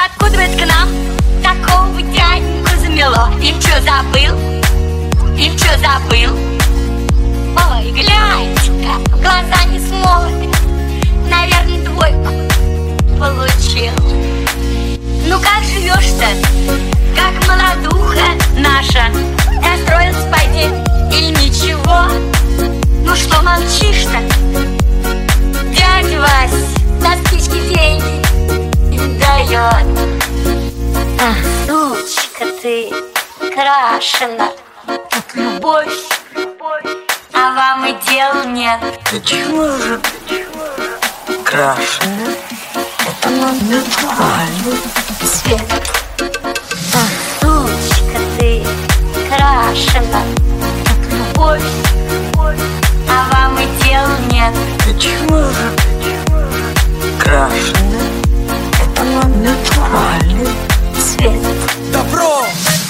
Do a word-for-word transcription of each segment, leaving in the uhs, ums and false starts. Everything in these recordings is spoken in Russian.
подкудывает к нам такого дядьку замело. И чё забыл? И чё забыл? Ой, гляньте-ка, в глаза не смотрит. Наверное, двойку получил. Ну как живешь-то? Как молодуха наша? Расстроился, пойди, или ничего? Ну что молчишь-то? Дядя Вась на спички деньги дает. Ах, сучка ты крашена, как любовь, а вам и дел нет. Да чего же крашена? Это натуральный цвет. Ах, сучка ты крашена, как любовь, а вам и дел нет. Да чего же крашена? Это натуральный цвет. Добро!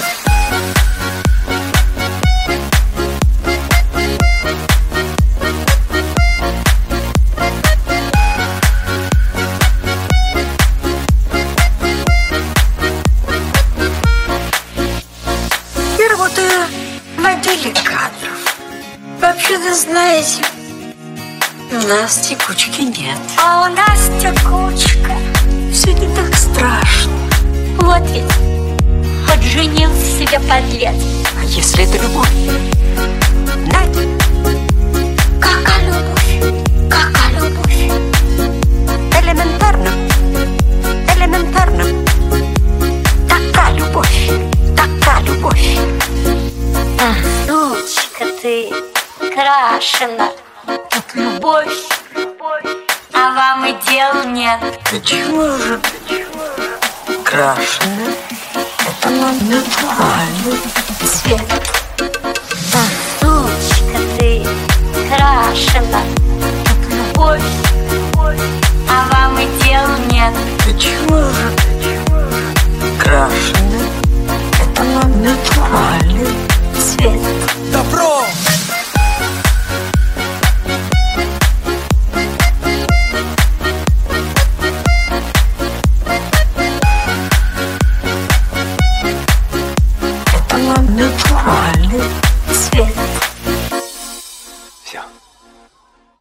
Я работаю в отделе кадров. Вообще-то, знаете, у нас текучки нет. А у нас текучка. Все не так страшно. Вот ведь подженился себе подлец. А если это любовь? Надя, какая любовь, какая любовь. Элементарно, элементарно. Такая любовь, такая любовь. Ах, сучка ты крашена, как любовь, а вам и дел нет. Да чего же крашена? Это натуральный Цвет. Ах, сучка ты крашена, как любовь, а вам и дел нет. Да чего же крашена?